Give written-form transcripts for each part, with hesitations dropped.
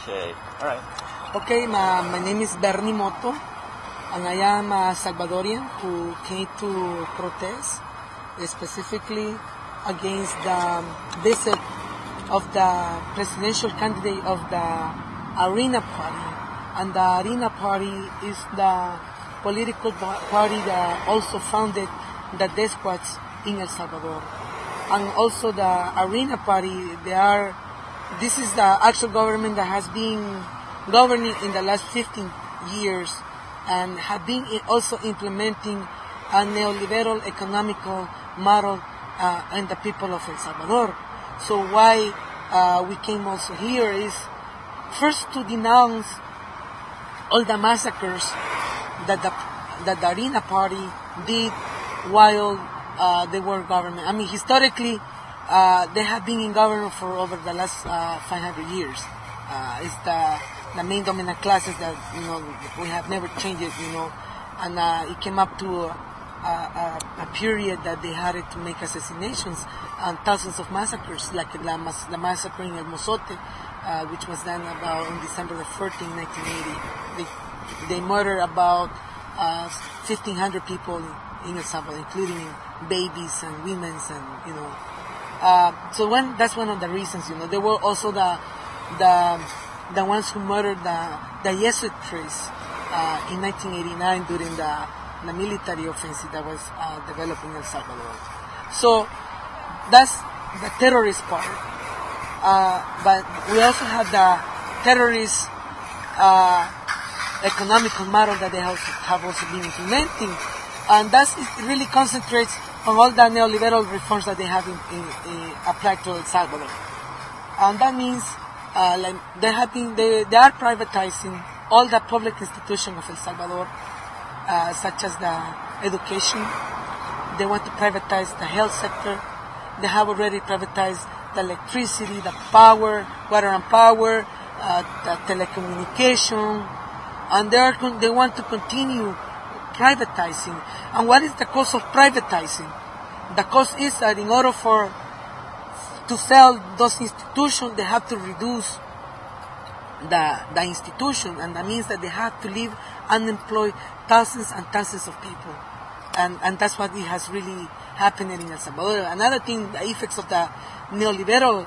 Okay. All right. Okay, my name is Bernie Moto, and I am a Salvadorian who came to protest specifically against the visit of the presidential candidate of the Arena Party. And the Arena Party is the political party that also founded the despots in El Salvador. And also the Arena Party, this is the actual government that has been governing in the last 15 years and have been also implementing a neoliberal economical model in the people of El Salvador. So why we came also here is first to denounce all the massacres that the Arena Party did while they were government. I mean, historically, they have been in government for over the last 500 years. It's the main dominant classes that, we have never changed it, and it came up to a period that they had to make assassinations and thousands of massacres, like the massacre in El Mozote, which was done about on December the 14th, 1980. They murdered about 1,500 people in El Salvador, including babies and women, and so that's one of the reasons. There were also the ones who murdered the Jesuit priests in 1989 during the military offensive that was developed in El Salvador. So that's the terrorist part. But we also have the terrorist economical model that they have also been implementing. And it really concentrates on all the neoliberal reforms that they have applied to El Salvador. And that means they are privatizing all the public institutions of El Salvador, such as the education. They want to privatize the health sector. They have already privatized the electricity, the power, water and power, the telecommunication, and they want to continue privatizing. And what is the cost of privatizing? The cost is that in order to sell those institutions, they have to reduce the institution, and that means that they have to leave unemployed thousands and thousands of people. And that's what has really happened in El Salvador. Another thing, the effects of the neoliberal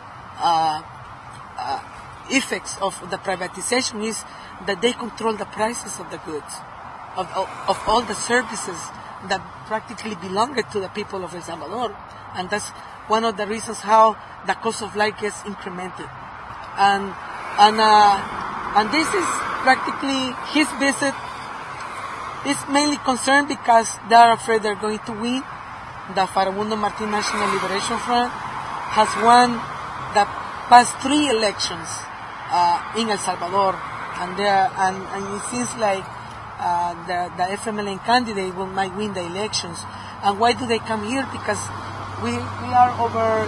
effects of the privatization is that they control the prices of the goods, of all the services that practically belong to the people of El Salvador. And that's one of the reasons how the cost of life gets incremented. And this is practically his visit is mainly concerned because they are afraid they're going to win. The Farabundo Martin National Liberation Front has won the past 3 elections in El Salvador, and it seems like the FMLN candidate might win the elections. And why do they come here? Because we are over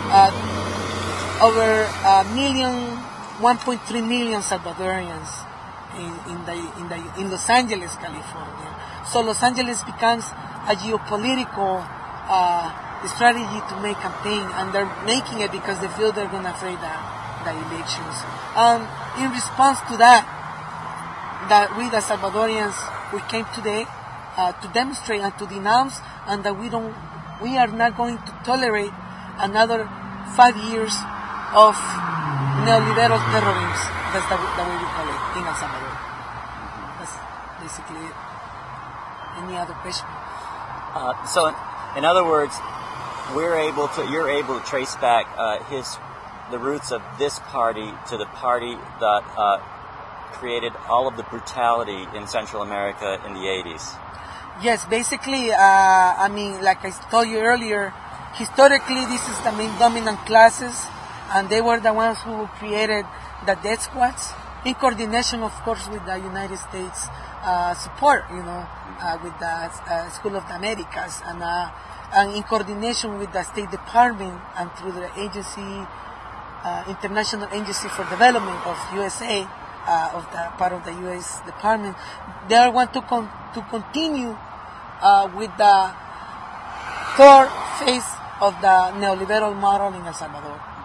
1.3 million Salvadorians in Los Angeles, California. So Los Angeles becomes a geopolitical strategy to make campaign, and they're making it because they feel they're going to afraid the elections. In response to that we the Salvadorians, we came today to demonstrate and to denounce, and that we are not going to tolerate another 5 years of neoliberal terrorism. That's the way we call it in El Salvador. That's basically it. Any other question? So, in other words, you're able to trace back the roots of this party to the party that created all of the brutality in Central America in the 80s. Yes, basically, like I told you earlier, historically this is the main dominant classes, and they were the ones who created the death squads, in coordination, of course, with the United States support, with the School of the Americas, and in coordination with the State Department and through the agency, International Agency for Development of USA, of the part of the U.S. Department. They want to continue with the third phase of the neoliberal model in El Salvador.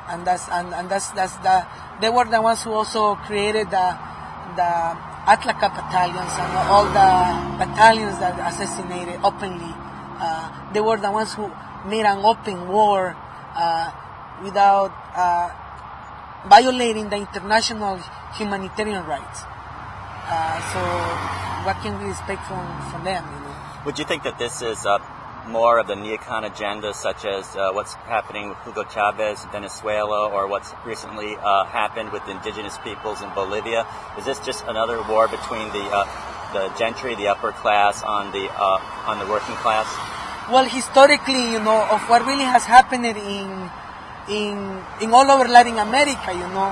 and that's the they were the ones who also created the Atlaca battalions and all the battalions that assassinated openly. They were the ones who made an open war without violating the international humanitarian rights. So what can we expect from them? You know? Would you think that this is more of the neocon agenda, such as what's happening with Hugo Chavez in Venezuela, or what's recently happened with indigenous peoples in Bolivia? Is this just another war between the gentry, the upper class, on the working class? Well, historically, you know, of what really has happened in all over Latin America, you know,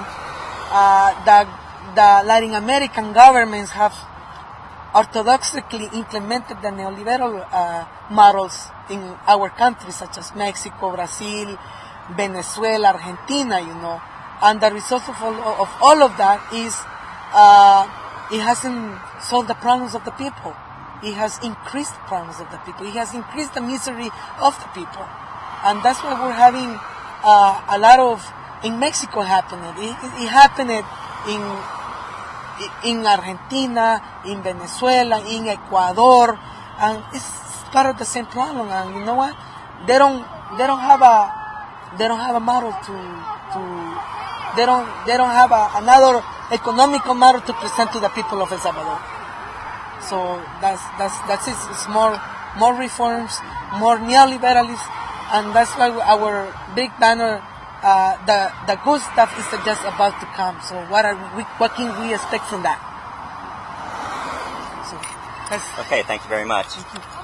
the Latin American governments have orthodoxically implemented the neoliberal models in our countries, such as Mexico, Brazil, Venezuela, Argentina, you know. And the result of all of that is it hasn't solved the problems of the people. It has increased the problems of the people. It has increased the misery of the people. And that's why we're having a lot of, in Mexico happening. It happened in Argentina, in Venezuela, in Ecuador, and it's part of the same problem. And you know what? They don't have a model they don't have another economical model to present to the people of El Salvador. So that's it. It's more reforms, more neoliberalism, and that's why our big banner. The good stuff is just about to come. So what can we expect from that? So okay, thank you very much. Thank you.